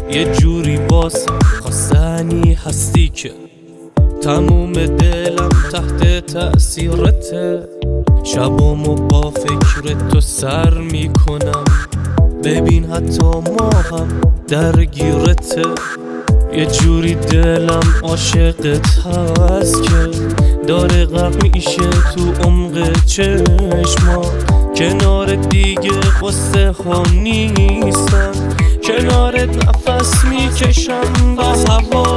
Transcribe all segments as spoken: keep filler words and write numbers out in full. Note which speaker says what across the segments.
Speaker 1: یه جوری واسم خواستنی هستی که تموم دلم تحت تأثیرته. شبامو با فکر تو سر میکنم، ببین حتی ما هم درگیرته. یه جوری دلم عاشقت هست که داره غرق میشه تو عمق چشما. کنار دیگه قصه ها نیستم، کنارت نفس میکشم با هوا.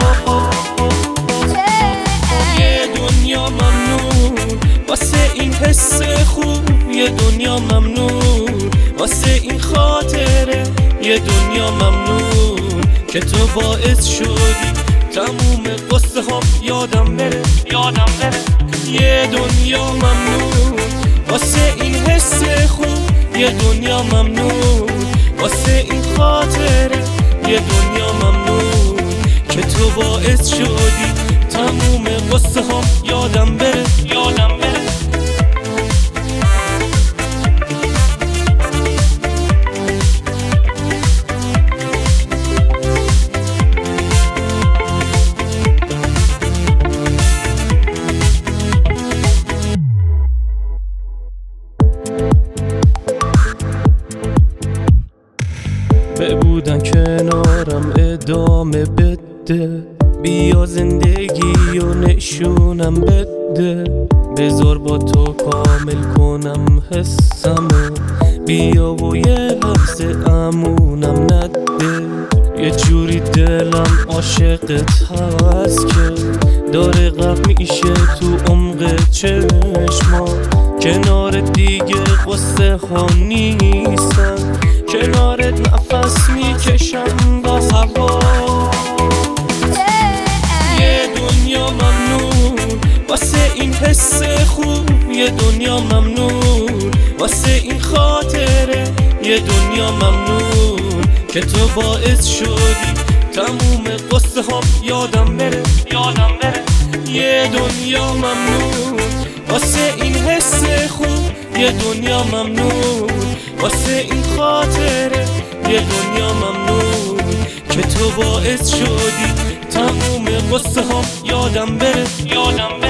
Speaker 1: یه دنیا ممنون واسه این حس خوب، یه دنیا ممنون واسه این خاطره، یه دنیا ممنون که تو باعث شدی تموم قصه ها یادم بره یادم بره. یه دنیا ممنون واسه این حس خوب، یه دنیا ممنون واسه این خاطره، یه دنیا ممنون که تو باعث شدی تموم قصه ها یادم بره یادم بره. بودن کنارم ادامه بده، بیا زندگی و نشونم بده. بذار با تو کامل کنم حسمو، بیا و یه لحظه امونم نده. یه جوری دلم عاشقت هست که داره غرق میشه تو عمق چشما. کنار دیگه قصه ها نیستم، کنارت نفس میکشم با هوا. یه دنیا ممنون واسه این حس خوب، یه دنیا ممنون واسه این خاطره، یه دنیا ممنون که تو باعث شدی تموم قصه ها یادم بره یادم بره. یه دنیا ممنون واسه این حس خوب، یه دنیا ممنون واسه این خاطره، یه دنیا ممنون که تو باعث شدی تموم قصه ها یادم بره یادم بره.